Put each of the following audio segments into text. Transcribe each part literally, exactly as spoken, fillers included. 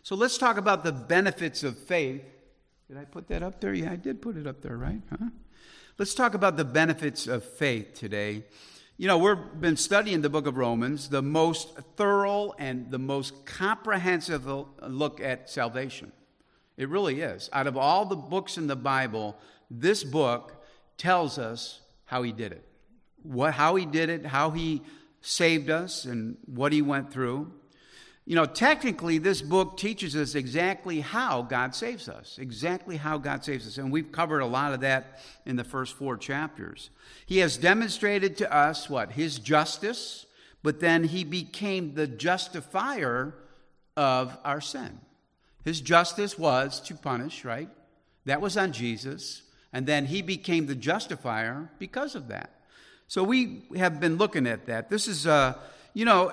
So let's talk about the benefits of faith. Did I put that up there? Yeah, I did put it up there, right? Huh? Let's talk about the benefits of faith today. You know, we've been studying the book of Romans, the most thorough and the most comprehensive look at salvation. It really is. Out of all the books in the Bible, this book tells us how he did it. What, how he did it, how he saved us, and what he went through. You know, technically, this book teaches us exactly how God saves us, exactly how God saves us. And we've covered a lot of that in the first four chapters. He has demonstrated to us, what? His justice, but then he became the justifier of our sin. His justice was to punish, right? That was on Jesus. And then he became the justifier because of that. So we have been looking at that. This is, uh, you know...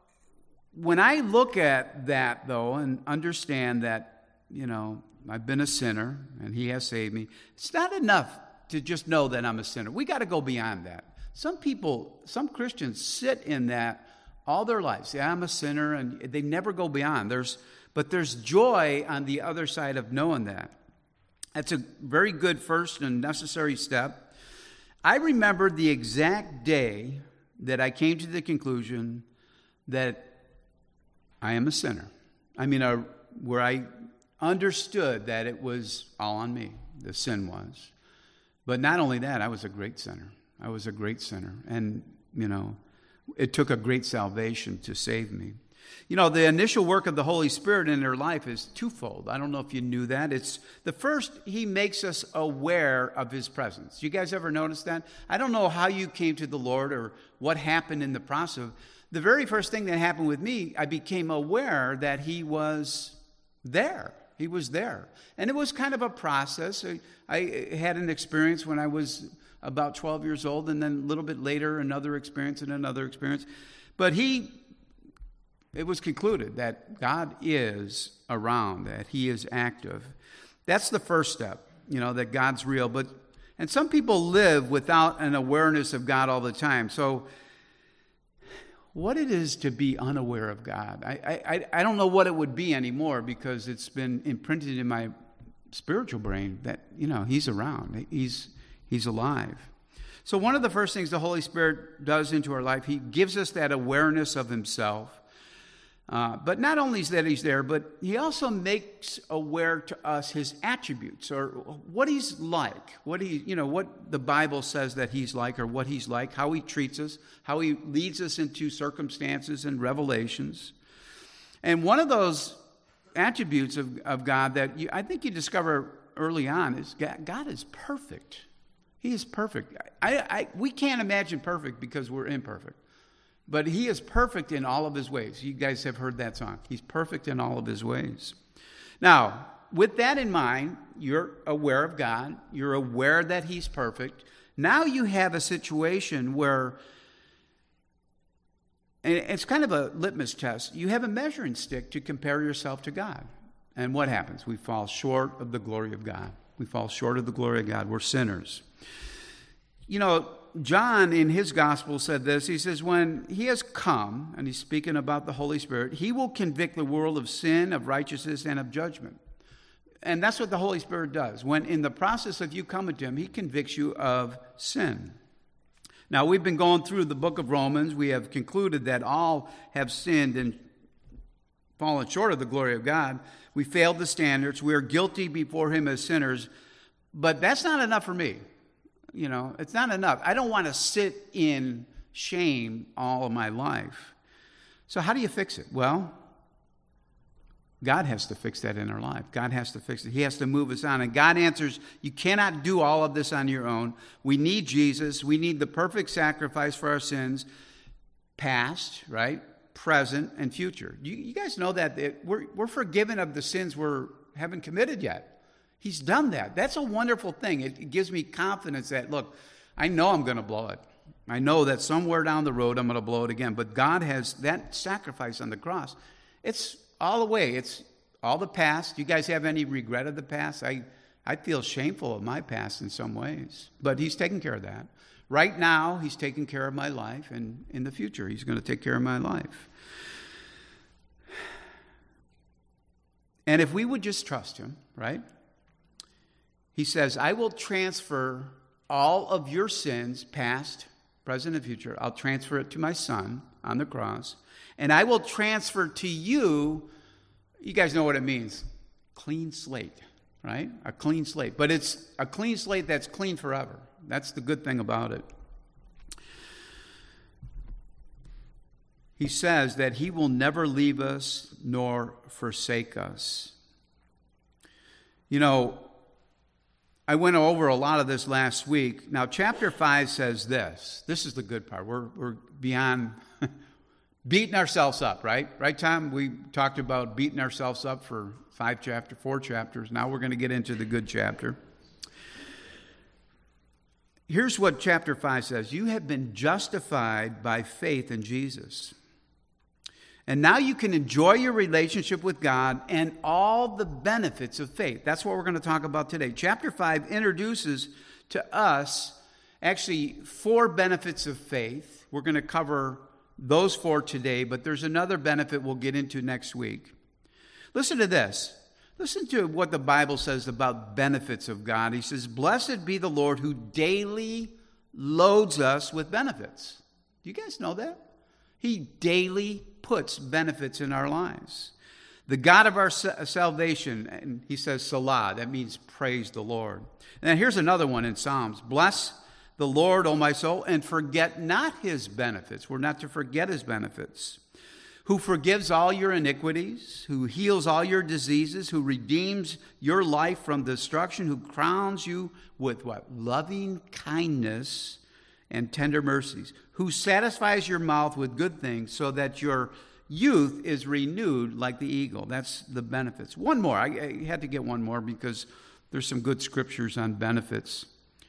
When I look at that, though, and understand that, you know, I've been a sinner and he has saved me, it's not enough to just know that I'm a sinner. We got to go beyond that. Some people, some Christians sit in that all their lives. Yeah, I'm a sinner, and they never go beyond. There's, but there's joy on the other side of knowing that. That's a very good first and necessary step. I remember the exact day that I came to the conclusion that I am a sinner. I mean, uh, where I understood that it was all on me, the sin was. But not only that, I was a great sinner. I was a great sinner. And, you know, it took a great salvation to save me. You know, the initial work of the Holy Spirit in their life is twofold. I don't know if you knew that. It's the first, he makes us aware of his presence. You guys ever notice that? I don't know how you came to the Lord or what happened in the process. The very first thing that happened with me, I became aware that he was there. He was there. And it was kind of a process. I, I had an experience when I was about twelve years old, and then a little bit later, another experience and another experience. But he, it was concluded that God is around, that he is active. That's the first step, you know, that God's real. But and some people live without an awareness of God all the time. So what it is to be unaware of God, I, I I don't know what it would be anymore, because it's been imprinted in my spiritual brain that, you know, he's around, he's he's alive. So one of the first things the Holy Spirit does into our life, he gives us that awareness of himself. Uh, but not only is that he's there, but he also makes aware to us his attributes, or what he's like, what he, you know, what the Bible says that he's like, or what he's like, how he treats us, how he leads us into circumstances and revelations. And one of those attributes of, of God that you, I think you discover early on is God, God is perfect. He is perfect. I, I, we can't imagine perfect because we're imperfect. But he is perfect in all of his ways. You guys have heard that song. He's perfect in all of his ways. Now, with that in mind, you're aware of God. You're aware that he's perfect. Now you have a situation where, and it's kind of a litmus test, you have a measuring stick to compare yourself to God. And what happens? We fall short of the glory of God. We fall short of the glory of God. We're sinners. You know, John in his gospel said this. He says, when he has come, and he's speaking about the Holy Spirit, he will convict the world of sin, of righteousness, and of judgment. And that's what the Holy Spirit does. When in the process of you coming to him, he convicts you of sin. Now, we've been going through the book of Romans. We have concluded that all have sinned and fallen short of the glory of God. We failed the standards. We are guilty before him as sinners. But that's not enough for me. You know, it's not enough. I don't want to sit in shame all of my life. So how do you fix it? Well, God has to fix that in our life. God has to fix it. He has to move us on. And God answers, you cannot do all of this on your own. We need Jesus. We need the perfect sacrifice for our sins, past, right, present, and future. You, you guys know that we're, we're forgiven of the sins we haven't committed yet. He's done that. That's a wonderful thing. It, it gives me confidence that, look, I know I'm going to blow it. I know that somewhere down the road I'm going to blow it again. But God has that sacrifice on the cross. It's all the way. It's all the past. You guys have any regret of the past? I, I feel shameful of my past in some ways. But he's taking care of that. Right now, he's taking care of my life. And in the future, he's going to take care of my life. And if we would just trust him, right? He says, I will transfer all of your sins, past, present, and future. I'll transfer it to my son on the cross. And I will transfer to you, you guys know what it means, clean slate, right? A clean slate. But it's a clean slate that's clean forever. That's the good thing about it. He says that he will never leave us nor forsake us. You know, I went over a lot of this last week. Now, chapter five says this. This is the good part. We're, we're beyond beating ourselves up, right? Right, Tom? We talked about beating ourselves up for five chapters, four chapters. Now we're going to get into the good chapter. Here's what chapter five says. You have been justified by faith in Jesus. And now you can enjoy your relationship with God and all the benefits of faith. That's what we're going to talk about today. Chapter five introduces to us actually four benefits of faith. We're going to cover those four today, but there's another benefit we'll get into next week. Listen to this. Listen to what the Bible says about benefits of God. He says, blessed be the Lord who daily loads us with benefits. Do you guys know that? He daily puts benefits in our lives. The God of our salvation, and he says Salah, that means praise the Lord. And here's another one in Psalms. Bless the Lord, O my soul, and forget not his benefits. We're not to forget his benefits. Who forgives all your iniquities, who heals all your diseases, who redeems your life from destruction, who crowns you with what? Loving kindness and tender mercies, who satisfies your mouth with good things so that your youth is renewed like the eagle. That's the benefits. One more. I, I had to get one more because there's some good scriptures on benefits.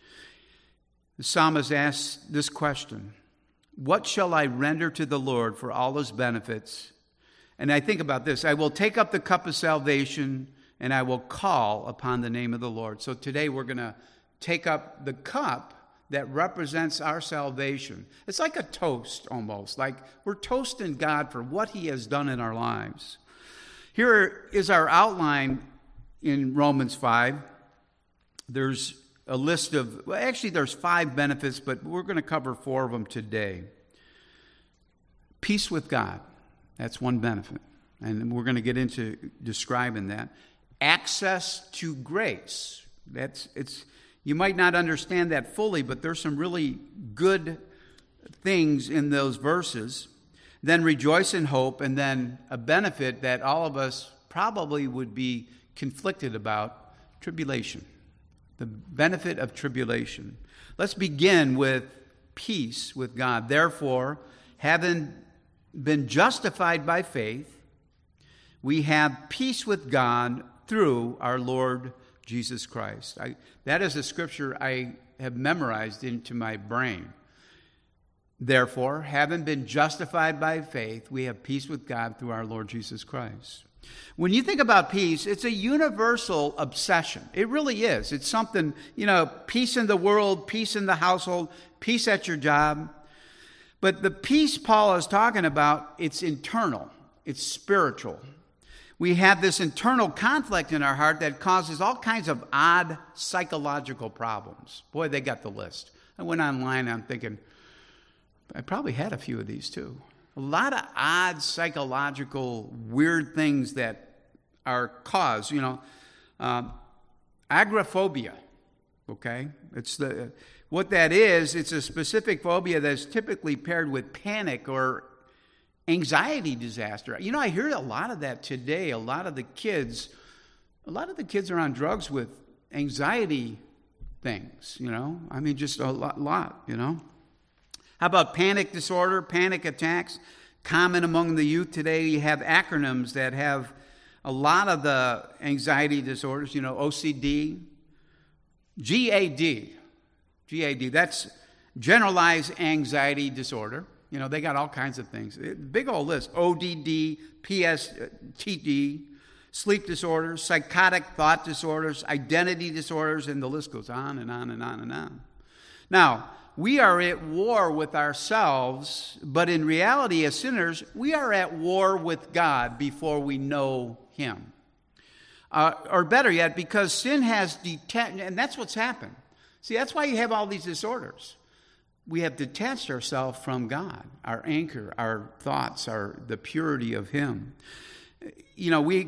The psalmist asks this question, what shall I render to the Lord for all his benefits? And I think about this. I will take up the cup of salvation and I will call upon the name of the Lord. So today we're going to take up the cup that represents our salvation. It's like a toast almost, like we're toasting God for what he has done in our lives. Here is our outline in Romans five. There's a list of, well, actually there's five benefits, but we're going to cover four of them today. Peace with God, that's one benefit, and we're going to get into describing that. Access to grace, that's it's. You might not understand that fully, but there's some really good things in those verses. Then rejoice in hope, and then a benefit that all of us probably would be conflicted about, tribulation. The benefit of tribulation. Let's begin with peace with God. Therefore, having been justified by faith, we have peace with God through our Lord Jesus Christ. I, that is a scripture I have memorized into my brain. Therefore, having been justified by faith, we have peace with God through our Lord Jesus Christ. When you think about peace, it's a universal obsession. It really is. It's something, you know, peace in the world, peace in the household, peace at your job. But the peace Paul is talking about, it's internal. It's spiritual. We have this internal conflict in our heart that causes all kinds of odd psychological problems. Boy, they got the list. I went online, I'm thinking, I probably had a few of these too. A lot of odd psychological weird things that are caused, you know. Um, agoraphobia, okay? It's the what that is, it's a specific phobia that's typically paired with panic or anxiety disaster. You know, I hear a lot of that today. A lot of the kids, a lot of the kids are on drugs with anxiety things, you know. I mean, just a lot, lot, you know. How about panic disorder, panic attacks? Common among the youth today. You have acronyms that have a lot of the anxiety disorders, you know, O C D, G A D. G A D, that's generalized anxiety disorder. You know, they got all kinds of things. Big old list. O D D, P S T D, sleep disorders, psychotic thought disorders, identity disorders, and the list goes on and on and on and on. Now, we are at war with ourselves, but in reality, as sinners, we are at war with God before we know him. Uh, or better yet, because sin has detached, and that's what's happened. See, that's why you have all these disorders. We have detached ourselves from God, our anchor, our thoughts, our the purity of Him. You know, we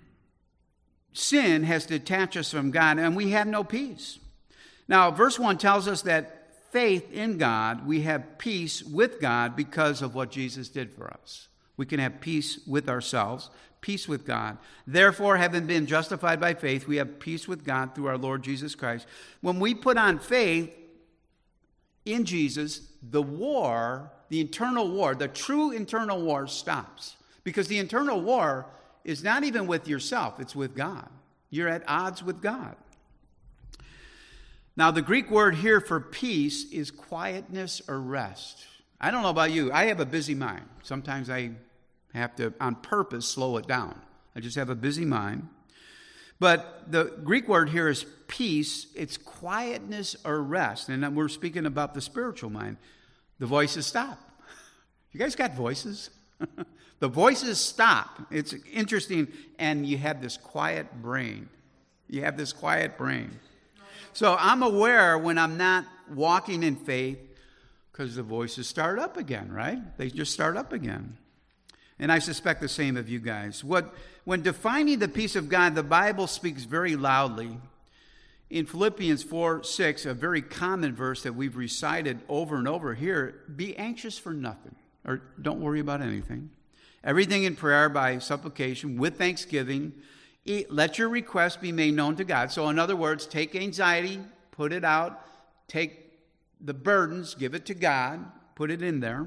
sin has detached us from God, and we have no peace. Now, verse one tells us that faith in God, we have peace with God because of what Jesus did for us. We can have peace with ourselves, peace with God. Therefore, having been justified by faith, we have peace with God through our Lord Jesus Christ. When we put on faith in Jesus, the war, the internal war, the true internal war stops. Because the internal war is not even with yourself, it's with God. You're at odds with God. Now, the Greek word here for peace is quietness or rest. I don't know about you. I have a busy mind. Sometimes I have to, on purpose, slow it down. I just have a busy mind. But the Greek word here is peace. It's quietness or rest. And we're speaking about the spiritual mind. The voices stop. You guys got voices? The voices stop. It's interesting. And you have this quiet brain. You have this quiet brain. So I'm aware when I'm not walking in faith, because the voices start up again, right? They just start up again. And I suspect the same of you guys. What, when defining the peace of God, the Bible speaks very loudly. In Philippians four six, a very common verse that we've recited over and over here, be anxious for nothing, or don't worry about anything. Everything in prayer by supplication with thanksgiving. Let your requests be made known to God. So in other words, take anxiety, put it out, take the burdens, give it to God, put it in there.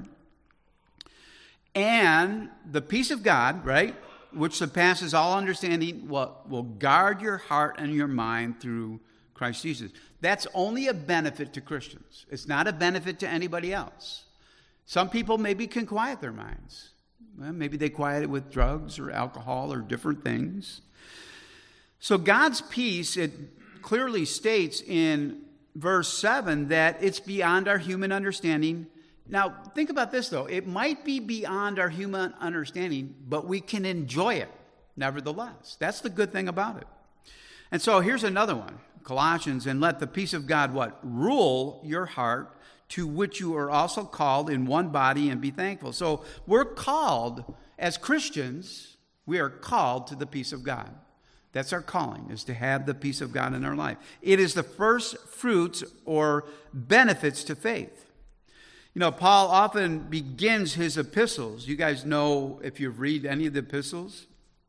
And the peace of God, right, which surpasses all understanding, will, will guard your heart and your mind through Christ Jesus. That's only a benefit to Christians. It's not a benefit to anybody else. Some people maybe can quiet their minds. Well, maybe they quiet it with drugs or alcohol or different things. So God's peace, it clearly states in verse seven that it's beyond our human understanding. Now, think about this, though. It might be beyond our human understanding, but we can enjoy it nevertheless. That's the good thing about it. And so here's another one. Colossians, and let the peace of God, what? Rule your heart, to which you are also called in one body, and be thankful. So we're called, as Christians, we are called to the peace of God. That's our calling, is to have the peace of God in our life. It is the first fruits or benefits to faith. You know, Paul often begins his epistles. You guys know, if you read any of the epistles,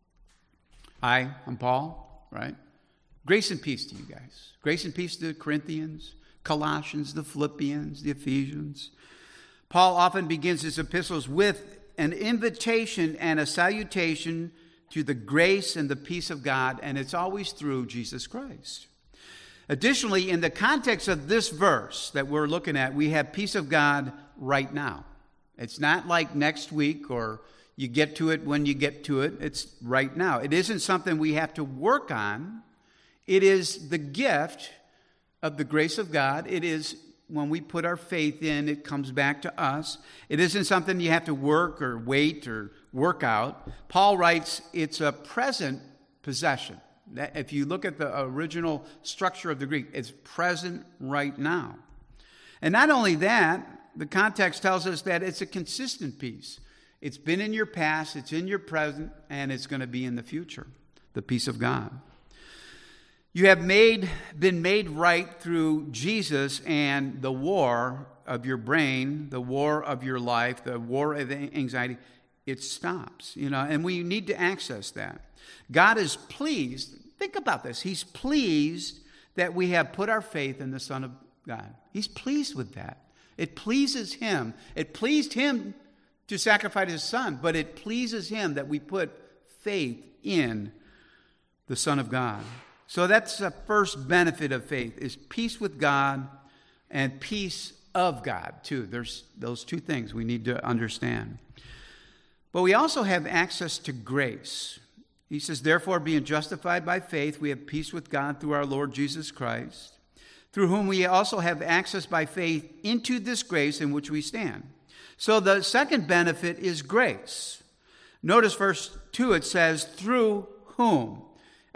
hi, I'm Paul, right? Grace and peace to you guys. Grace and peace to the Corinthians, Colossians, the Philippians, the Ephesians. Paul often begins his epistles with an invitation and a salutation to the grace and the peace of God, and it's always through Jesus Christ. Additionally, in the context of this verse that we're looking at, we have peace of God right now. It's not like next week or you get to it when you get to it. It's right now. It isn't something we have to work on. It is the gift of the grace of God. It is when we put our faith in, it comes back to us. It isn't something you have to work or wait or work out. Paul writes it's a present possession. If you look at the original structure of the Greek, it's present right now. And not only that, the context tells us that it's a consistent peace. It's been in your past, it's in your present, and it's going to be in the future. The peace of God. You have made been made right through Jesus, and the war of your brain, the war of your life, the war of anxiety, it stops, you know, and we need to access that. God is pleased. Think about this. He's pleased that we have put our faith in the Son of God. He's pleased with that. It pleases him. It pleased him to sacrifice his son, but it pleases him that we put faith in the Son of God. So that's the first benefit of faith, is peace with God and peace of God, too. There's those two things we need to understand. But we also have access to grace. He says, therefore, being justified by faith, we have peace with God through our Lord Jesus Christ, through whom we also have access by faith into this grace in which we stand. So the second benefit is grace. Notice verse two, it says, through whom?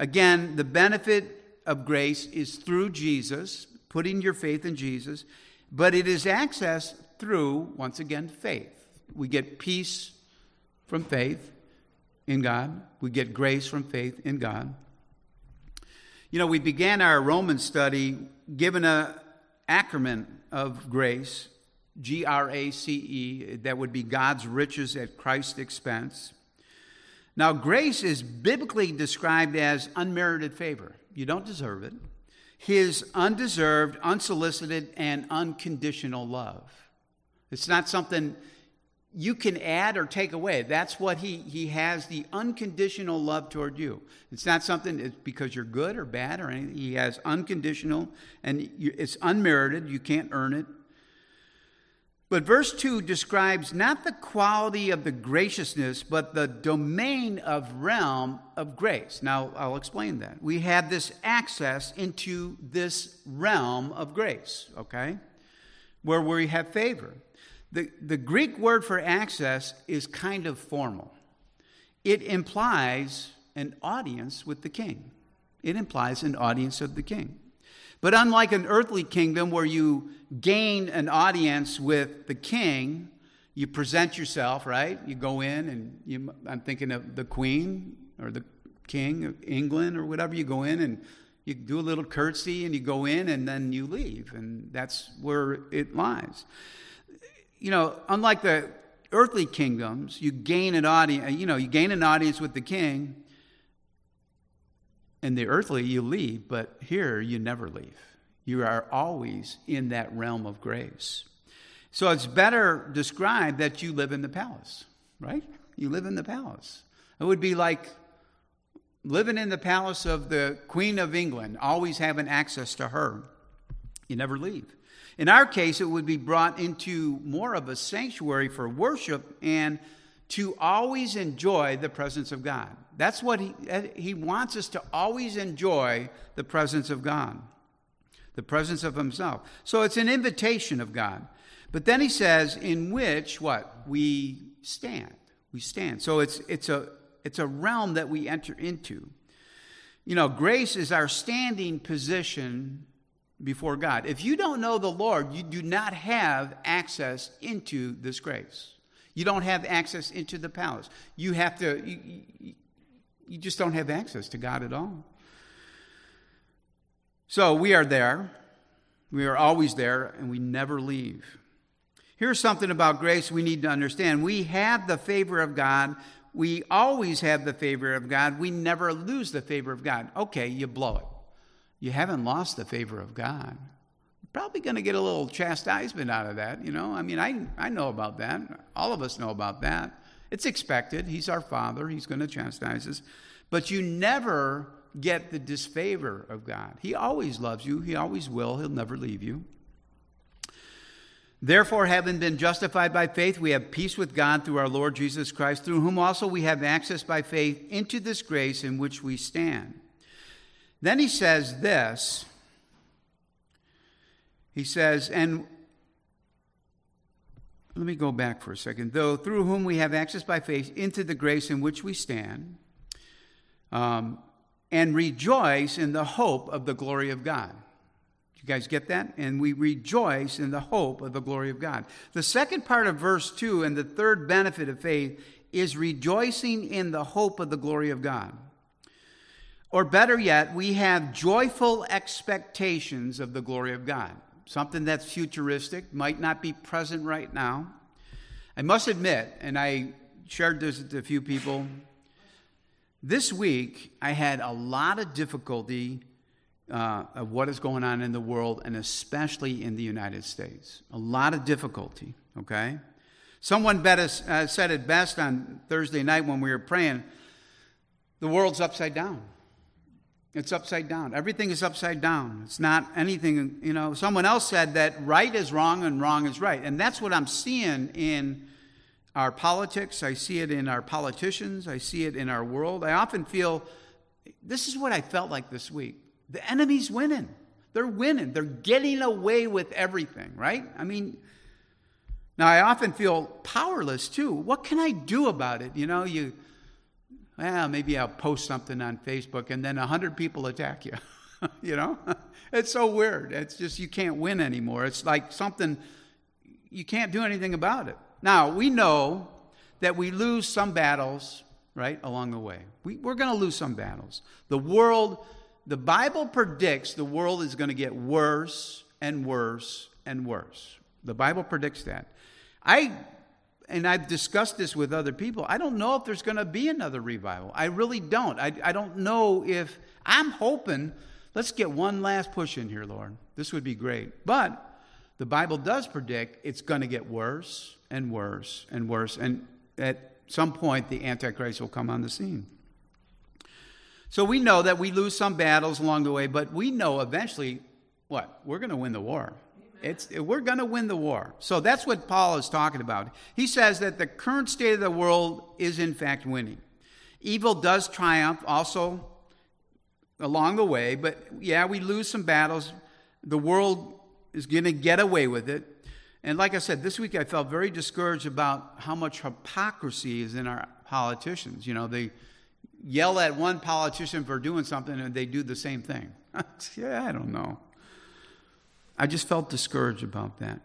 Again, the benefit of grace is through Jesus, putting your faith in Jesus, but it is accessed through, once again, faith. We get peace from faith in God. We get grace from faith in God. You know, we began our Romans study given an acronym of grace, G R A C E, that would be God's riches at Christ's expense. Now, grace is biblically described as unmerited favor. You don't deserve it. His undeserved, unsolicited, and unconditional love. It's not something you can add or take away. That's what he, he has, the unconditional love toward you. It's not something it's because you're good or bad or anything. He has unconditional, and it's unmerited. You can't earn it. But verse two describes not the quality of the graciousness, but the domain of realm of grace. Now, I'll explain that. We have this access into this realm of grace, okay, where we have favor. The, the Greek word for access is kind of formal. It implies an audience with the king. It implies an audience of the king. But unlike an earthly kingdom where you gain an audience with the king, you present yourself, right? You go in and you, I'm thinking of the queen or the king of England or whatever. You go in and you do a little curtsy and you go in and then you leave. And that's where it lies. You know, unlike the earthly kingdoms, you gain an audience, you know, you gain an audience with the king. In the earthly, you leave, but here you never leave. You are always in that realm of grace. So it's better described that you live in the palace, right? You live in the palace. It would be like living in the palace of the Queen of England, always having access to her. You never leave. In our case, it would be brought into more of a sanctuary for worship and to always enjoy the presence of God. That's what he, he wants us to always enjoy the presence of God, the presence of himself. So it's an invitation of God. But then he says, in which, what? We stand. We stand. So it's, it's, a, it's a realm that we enter into. You know, grace is our standing position before God. If you don't know the Lord, you do not have access into this grace. You don't have access into the palace. You have to, you, you, you just don't have access to God at all. So we are there. We are always there, and we never leave. Here's something about grace we need to understand. We have the favor of God. We always have the favor of God. We never lose the favor of God. Okay, you blow it. You haven't lost the favor of God. You're probably going to get a little chastisement out of that, you know. I mean, I, I know about that. All of us know about that. It's expected. He's our Father. He's going to chastise us. But you never get the disfavor of God. He always loves you. He always will. He'll never leave you. Therefore, having been justified by faith, we have peace with God through our Lord Jesus Christ, through whom also we have access by faith into this grace in which we stand. Then he says this. He says, and let me go back for a second. Though through whom we have access by faith into the grace in which we stand, um, and rejoice in the hope of the glory of God. You guys get that? And we rejoice in the hope of the glory of God. The second part of verse two and the third benefit of faith is rejoicing in the hope of the glory of God. Or better yet, we have joyful expectations of the glory of God. Something that's futuristic, might not be present right now. I must admit, and I shared this with a few people, this week I had a lot of difficulty uh, of what is going on in the world, and especially in the United States. A lot of difficulty, okay? Someone better, uh, said it best on Thursday night when we were praying, the world's upside down. It's upside down. Everything is upside down. It's not anything, you know. Someone else said that right is wrong and wrong is right. And that's what I'm seeing in our politics. I see it in our politicians. I see it in our world. I often feel, this is what I felt like this week. The enemy's winning. They're winning. They're getting away with everything, right? I mean, now I often feel powerless too. What can I do about it? You know, you... Well, maybe I'll post something on Facebook and then a hundred people attack you. You know, it's so weird. It's just, you can't win anymore. It's like something, you can't do anything about it. Now, we know that we lose some battles, right, along the way. We, we're going to lose some battles. The world, the Bible predicts the world is going to get worse and worse and worse. The Bible predicts that. I, and I've discussed this with other people, I don't know if there's going to be another revival. I really don't. I, I don't know if, I'm hoping, let's get one last push in here, Lord. This would be great. But the Bible does predict it's going to get worse and worse and worse. And at some point, the Antichrist will come on the scene. So we know that we lose some battles along the way, but we know eventually, what? We're going to win the war. It's, we're going to win the war. So that's what Paul is talking about. He says that the current state of the world is in fact winning. Evil does triumph also along the way, but yeah, we lose some battles. The world is going to get away with it. And like I said, this week I felt very discouraged about how much hypocrisy is in our politicians. You know, they yell at one politician for doing something and they do the same thing. Yeah, I don't know. I just felt discouraged about that.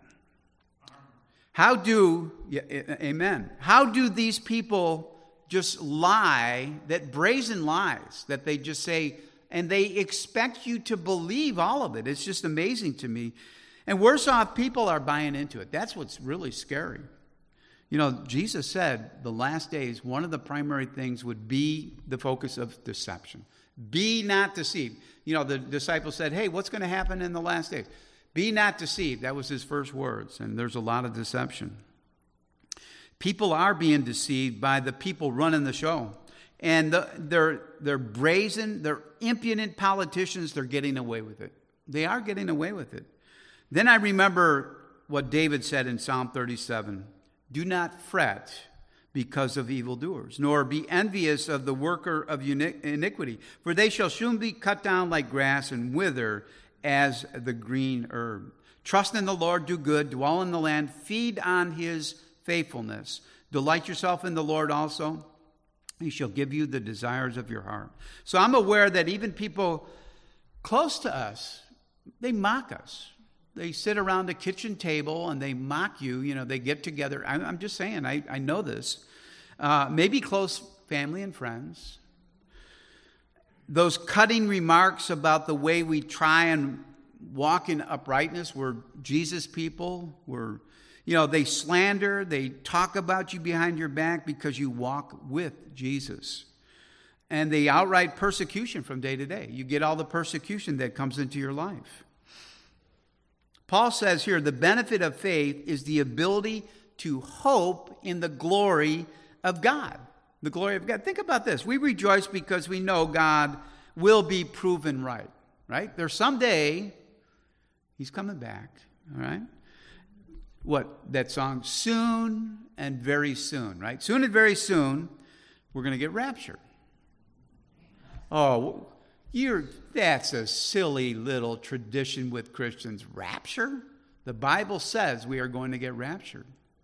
How do, yeah, amen. How do these people just lie, that brazen lies, that they just say, and they expect you to believe all of it? It's just amazing to me. And worse off, people are buying into it. That's what's really scary. You know, Jesus said the last days, one of the primary things would be the focus of deception. Be not deceived. You know, the disciples said, hey, what's going to happen in the last days? Be not deceived. That was his first words. And there's a lot of deception. People are being deceived by the people running the show. And the, they're, they're brazen, they're impudent politicians. They're getting away with it. They are getting away with it. Then I remember what David said in Psalm thirty-seven. Do not fret because of evildoers, nor be envious of the worker of iniquity, for they shall soon be cut down like grass and wither as the green herb. Trust in the Lord, do good, dwell in the land, feed on his faithfulness. Delight yourself in the Lord also. He shall give you the desires of your heart. So I'm aware that even people close to us, they mock us. They sit around the kitchen table and they mock you. You know, they get together. I'm just saying, I, I know this. Uh, maybe close family and friends. Those cutting remarks about the way we try and walk in uprightness. We're Jesus people. We're, you know, they slander. They talk about you behind your back because you walk with Jesus. And they outright persecution from day to day. You get all the persecution that comes into your life. Paul says here, the benefit of faith is the ability to hope in the glory of God. The glory of God. Think about this. We rejoice because we know God will be proven right. Right? There's someday he's coming back. All right? What? That song, soon and very soon. Right? Soon and very soon, we're going to get raptured. Oh, You're, that's a silly little tradition with Christians. Rapture? The Bible says we are going to get raptured.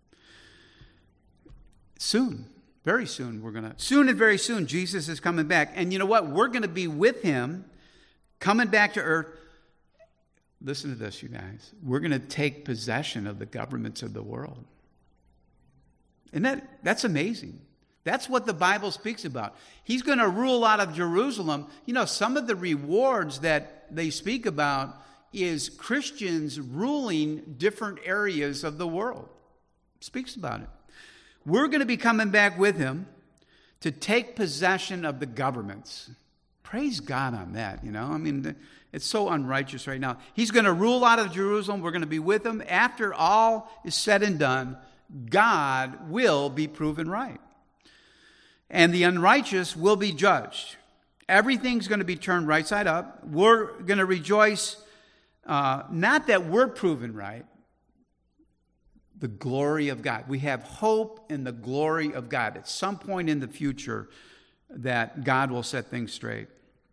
Soon, very soon, we're going to, soon and very soon, Jesus is coming back. And you know what? We're going to be with him, coming back to earth. Listen to this, you guys. We're going to take possession of the governments of the world. And that, that's amazing. That's what the Bible speaks about. He's going to rule out of Jerusalem. You know, some of the rewards that they speak about is Christians ruling different areas of the world. Speaks about it. We're going to be coming back with him to take possession of the governments. Praise God on that, you know. I mean, it's so unrighteous right now. He's going to rule out of Jerusalem. We're going to be with him. After all is said and done, God will be proven right. And the unrighteous will be judged. Everything's going to be turned right side up. We're going to rejoice, uh, not that we're proven right, the glory of God. We have hope in the glory of God. At some point in the future, that God will set things straight.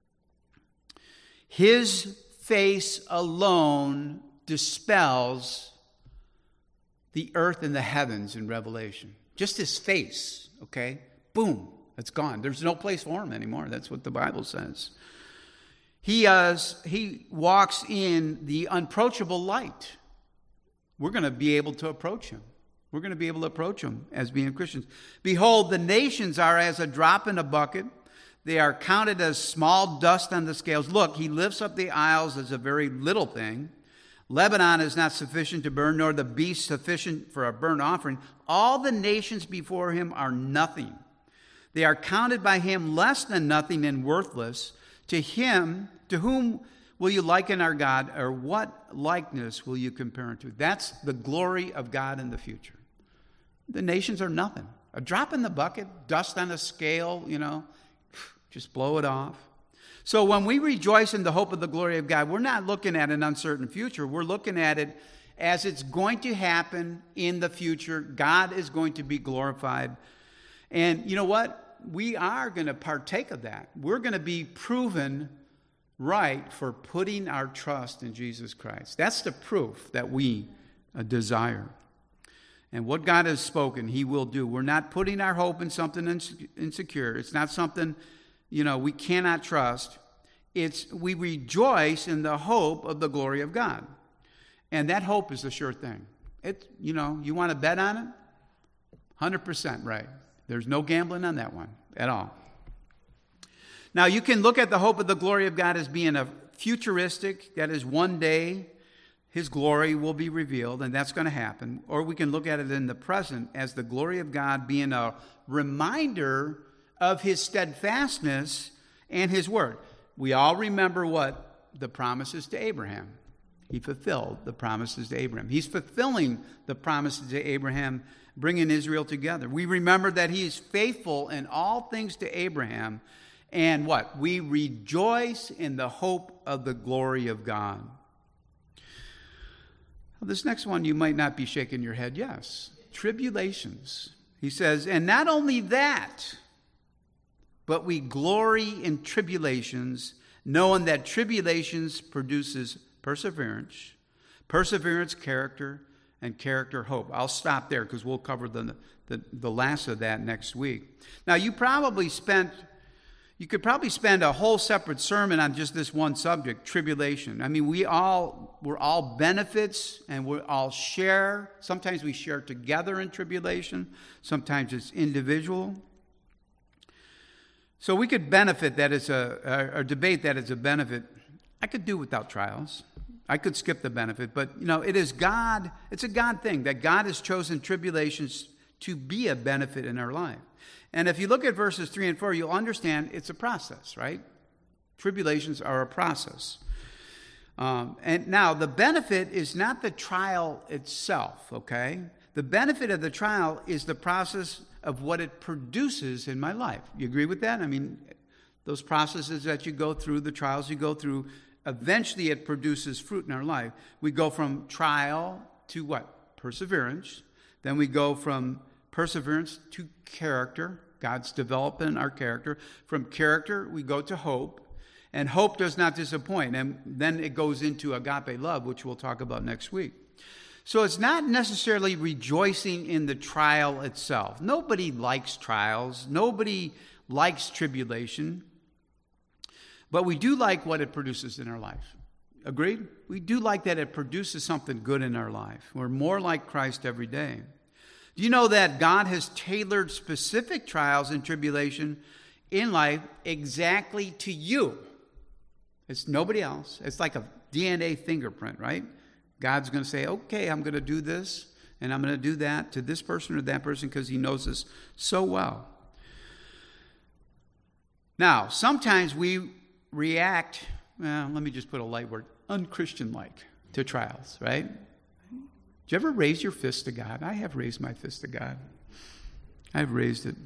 His face alone dispels the earth and the heavens in Revelation. Just his face, okay? Boom. It's gone. There's no place for him anymore. That's what the Bible says. He, uh, he walks in the unapproachable light. We're going to be able to approach him. We're going to be able to approach him as being Christians. Behold, the nations are as a drop in a bucket. They are counted as small dust on the scales. Look, he lifts up the isles as a very little thing. Lebanon is not sufficient to burn, nor the beast sufficient for a burnt offering. All the nations before him are nothing. They are counted by him less than nothing and worthless. To him, to whom will you liken our God, or what likeness will you compare him to? That's the glory of God in the future. The nations are nothing. A drop in the bucket, dust on a scale, you know, just blow it off. So when we rejoice in the hope of the glory of God, we're not looking at an uncertain future. We're looking at it as it's going to happen in the future. God is going to be glorified. And you know what? We are going to partake of that. We're going to be proven right for putting our trust in Jesus Christ. That's the proof that we uh, desire. And what God has spoken, he will do. We're not putting our hope in something insecure. It's not something, you know, we cannot trust. It's we rejoice in the hope of the glory of God. And that hope is a sure thing. It, you know, you want to bet on it? one hundred percent right. There's no gambling on that one at all. Now, you can look at the hope of the glory of God as being a futuristic, that is, one day his glory will be revealed, and that's going to happen. Or we can look at it in the present as the glory of God being a reminder of his steadfastness and his word. We all remember what the promises to Abraham. He fulfilled the promises to Abraham. He's fulfilling the promises to Abraham, bringing Israel together. We remember that he is faithful in all things to Abraham. And what? We rejoice in the hope of the glory of God. Well, this next one, you might not be shaking your head. Yes, tribulations. He says, and not only that, but we glory in tribulations, knowing that tribulations produces perseverance, perseverance, character, and character, hope. I'll stop there because we'll cover the, the, the last of that next week. Now, you probably spent, you could probably spend a whole separate sermon on just this one subject, tribulation. I mean, we all, we're all benefits and we all share. Sometimes we share together in tribulation. Sometimes it's individual. So we could benefit that it's a, or debate that it's a benefit. I could do without trials. I could skip the benefit, but you know, it is God, it's a God thing that God has chosen tribulations to be a benefit in our life. And if you look at verses three and four, you'll understand it's a process, right? Tribulations are a process. Um, and now the benefit is not the trial itself, okay? The benefit of the trial is the process of what it produces in my life. You agree with that? I mean, those processes that you go through, the trials you go through, eventually it produces fruit in our life. We go from trial to what? Perseverance. Then we go from perseverance to character. God's developing our character. From character, we go to hope. And hope does not disappoint. And then it goes into agape love, which we'll talk about next week. So it's not necessarily rejoicing in the trial itself. Nobody likes trials. Nobody likes tribulation. But we do like what it produces in our life. Agreed? We do like that it produces something good in our life. We're more like Christ every day. Do you know that God has tailored specific trials and tribulation in life exactly to you? It's nobody else. It's like a D N A fingerprint, right? God's going to say, okay, I'm going to do this, and I'm going to do that to this person or that person because he knows us so well. Now, sometimes we react, well, let me just put a light word, unchristian-like to trials, right? Did you ever raise your fist to God? I have raised my fist to God. I've raised it.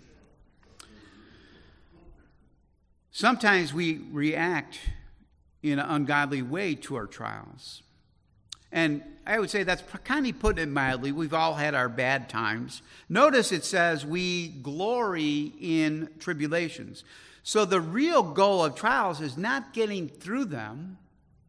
Sometimes we react in an ungodly way to our trials. And I would say that's kind of put it mildly. We've all had our bad times. Notice it says we glory in tribulations. So the real goal of trials is not getting through them,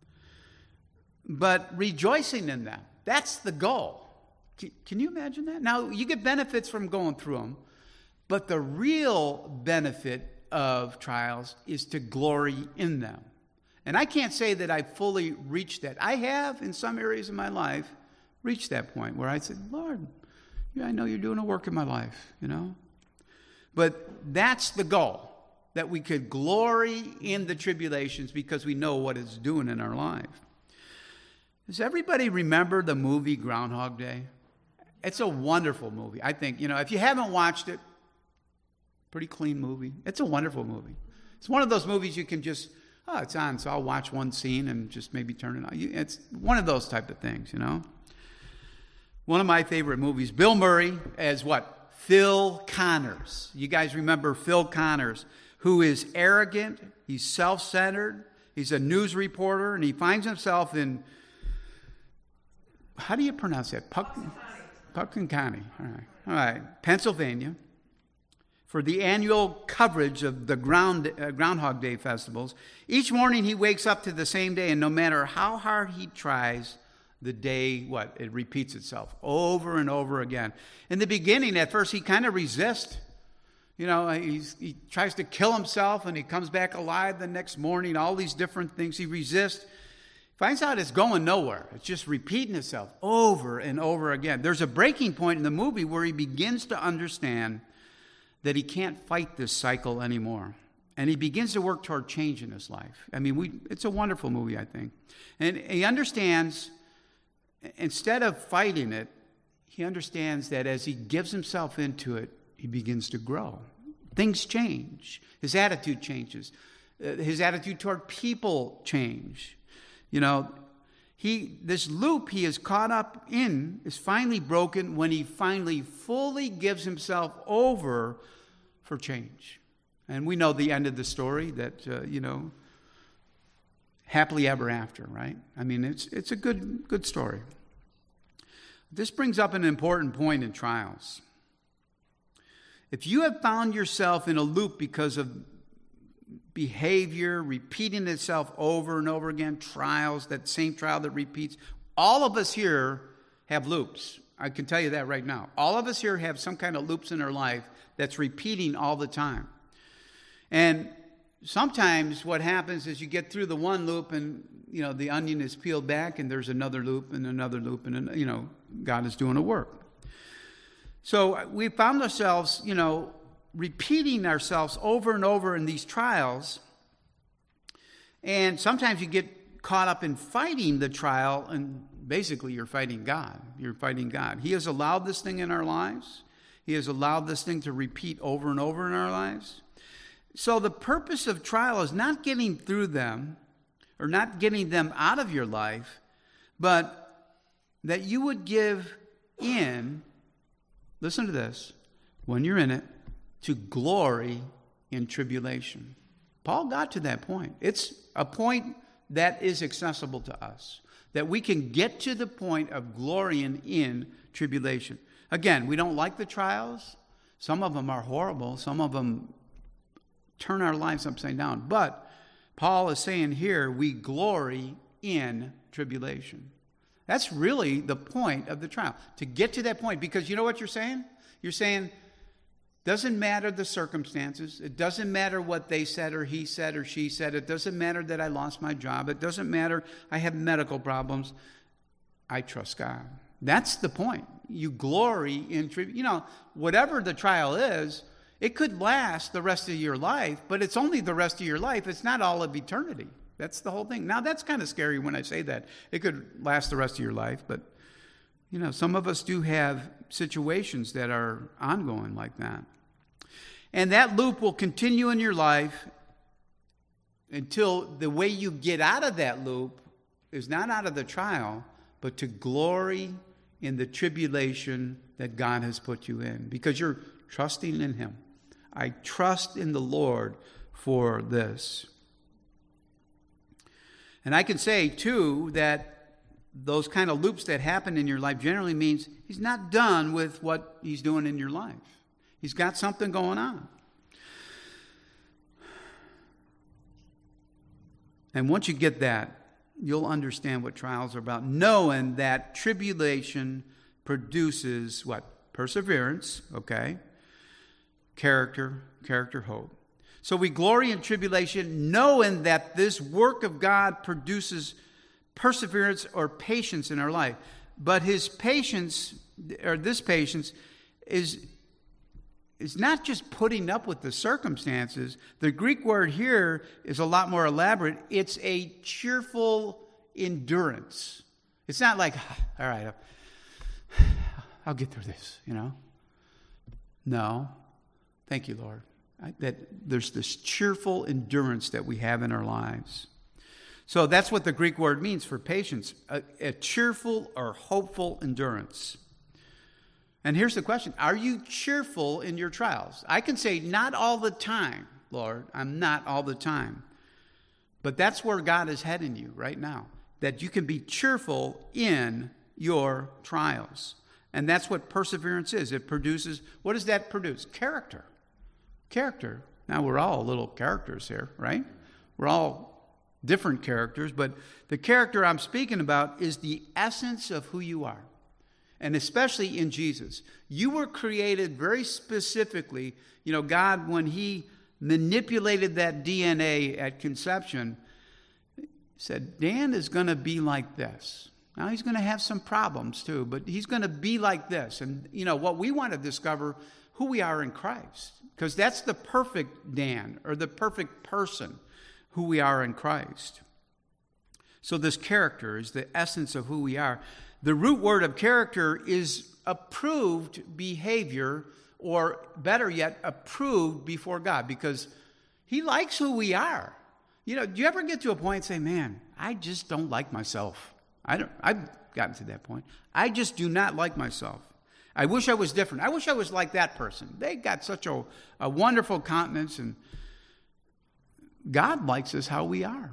but rejoicing in them. That's the goal. Can you imagine that? Now, you get benefits from going through them, But the real benefit of trials is to glory in them. And I can't say that I fully reached that. I have, in some areas of my life, reached that point where I said, Lord, yeah, I know you're doing a work in my life, you know. But that's the goal, that we could glory in the tribulations because we know what it's doing in our life. Does everybody remember the movie Groundhog Day? It's a wonderful movie. I think, you know, if you haven't watched it, pretty clean movie. It's a wonderful movie. It's one of those movies you can just, oh, it's on, so I'll watch one scene and just maybe turn it on. It's one of those type of things, you know. One of my favorite movies, Bill Murray as what? Phil Connors. You guys remember Phil Connors, who is arrogant, he's self-centered, he's a news reporter, and he finds himself in, how do you pronounce that? Puck, Puckton County. All right. All right. Pennsylvania, for the annual coverage of the ground, uh, Groundhog Day festivals. Each morning he wakes up to the same day, and no matter how hard he tries, the day, what? It repeats itself over and over again. In the beginning, at first, he kind of resists. You know, he's, he tries to kill himself, and he comes back alive the next morning, all these different things. He resists. Finds out it's going nowhere. It's just repeating itself over and over again. There's a breaking point in the movie where he begins to understand that he can't fight this cycle anymore. And he begins to work toward change in his life. I mean, we, it's a wonderful movie, I think. And he understands, instead of fighting it, he understands that as he gives himself into it, he begins to grow. Things change. His attitude changes. Uh, his attitude toward people change. You know, he this loop he is caught up in is finally broken when he finally fully gives himself over for change. And we know the end of the story, that, uh, you know, happily ever after, right? I mean, it's it's a good good story. This brings up an important point in trials. If you have found yourself in a loop because of behavior repeating itself over and over again, trials, that same trial that repeats, all of us here have loops. I can tell you that right now. All of us here have some kind of loops in our life that's repeating all the time. And sometimes what happens is you get through the one loop and, you know, the onion is peeled back and there's another loop and another loop and, you know, God is doing a work. So we found ourselves, you know, repeating ourselves over and over in these trials. And sometimes you get caught up in fighting the trial, and basically you're fighting God. You're fighting God. He has allowed this thing in our lives. He has allowed this thing to repeat over and over in our lives. So the purpose of trial is not getting through them or not getting them out of your life, but that you would give in, listen to this, when you're in it, to glory in tribulation. Paul got to that point. It's a point that is accessible to us, that we can get to the point of glorying in tribulation. Again, we don't like the trials. Some of them are horrible. Some of them turn our lives upside down. But Paul is saying here, we glory in tribulation. That's really the point of the trial, to get to that point. Because you know what you're saying? You're saying, doesn't matter the circumstances. It doesn't matter what they said or he said or she said. It doesn't matter that I lost my job. It doesn't matter I have medical problems. I trust God. That's the point. You glory in tribulation. You know, whatever the trial is, it could last the rest of your life, but it's only the rest of your life. It's not all of eternity. That's the whole thing. Now, that's kind of scary when I say that. It could last the rest of your life, but, you know, some of us do have situations that are ongoing like that. And that loop will continue in your life until the way you get out of that loop is not out of the trial, but to glory in the tribulation that God has put you in, because you're trusting in Him. I trust in the Lord for this. And I can say, too, that those kind of loops that happen in your life generally means He's not done with what He's doing in your life. He's got something going on. And once you get that, you'll understand what trials are about, knowing that tribulation produces what? Perseverance, okay? character, character, hope. So we glory in tribulation, knowing that this work of God produces perseverance or patience in our life. But his patience, or this patience, is, is not just putting up with the circumstances. The Greek word here is a lot more elaborate. It's a cheerful endurance. It's not like, all right, I'll get through this, you know. No. Thank you, Lord. I, that there's this cheerful endurance that we have in our lives. So that's what the Greek word means for patience, a, a cheerful or hopeful endurance. And here's the question. Are you cheerful in your trials? I can say not all the time, Lord. I'm not all the time. But that's where God is heading you right now, that you can be cheerful in your trials. And that's what perseverance is. It produces, what does that produce? Character. Character. Now, we're all little characters here, right? We're all different characters, but the character I'm speaking about is the essence of who you are. And especially in Jesus. You were created very specifically. You know, God, when he manipulated that D N A at conception, said, Dan is going to be like this. Now, he's going to have some problems too, but he's going to be like this. And, you know, what we want to discover, who we are in Christ. Because that's the perfect Dan, or the perfect person, who we are in Christ. So this character is the essence of who we are. The root word of character is approved behavior, or better yet, approved before God, because he likes who we are. You know, do you ever get to a point and say, man, I just don't like myself? I don't, I've gotten to that point. I just do not like myself. I wish I was different. I wish I was like that person. They got such a, a wonderful countenance, and God likes us how we are.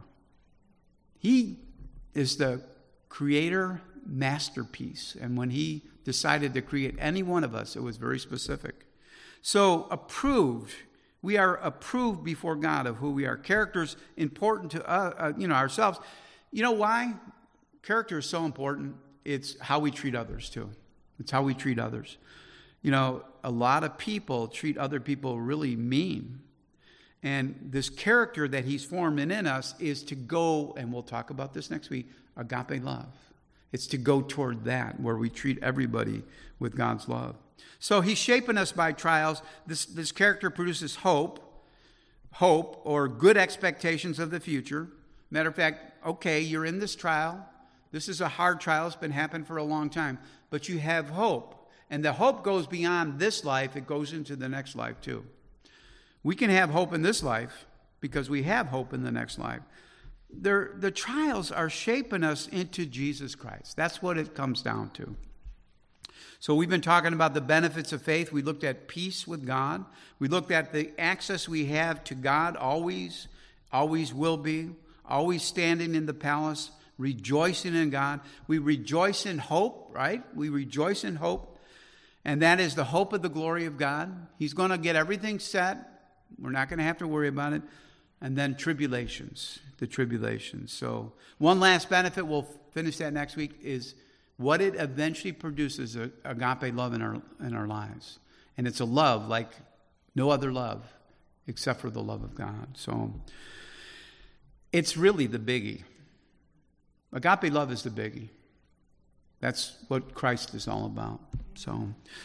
He is the creator masterpiece. And when he decided to create any one of us, it was very specific. So approved, we are approved before God of who we are. Character's important to uh, uh, you know ourselves. You know why? Character is so important. It's how we treat others too. It's how we treat others. You know, a lot of people treat other people really mean. And this character that he's forming in us is to go, and we'll talk about this next week, agape love. It's to go toward that, where we treat everybody with God's love. So he's shaping us by trials. This, this character produces hope, hope or good expectations of the future. Matter of fact, okay, you're in this trial. This is a hard trial. It's been happening for a long time. But you have hope. And the hope goes beyond this life. It goes into the next life too. We can have hope in this life because we have hope in the next life. They're, the trials are shaping us into Jesus Christ. That's what it comes down to. So we've been talking about the benefits of faith. We looked at peace with God. We looked at the access we have to God always, always will be, always standing in the palace, rejoicing in God. We rejoice in hope, right? We rejoice in hope. And that is the hope of the glory of God. He's going to get everything set. We're not going to have to worry about it. And then tribulations, the tribulations. So one last benefit, we'll finish that next week, is what it eventually produces, a, agape love in our in our lives. And it's a love like no other love except for the love of God. So it's really the biggie. Agape love is the biggie. That's what Christ is all about. So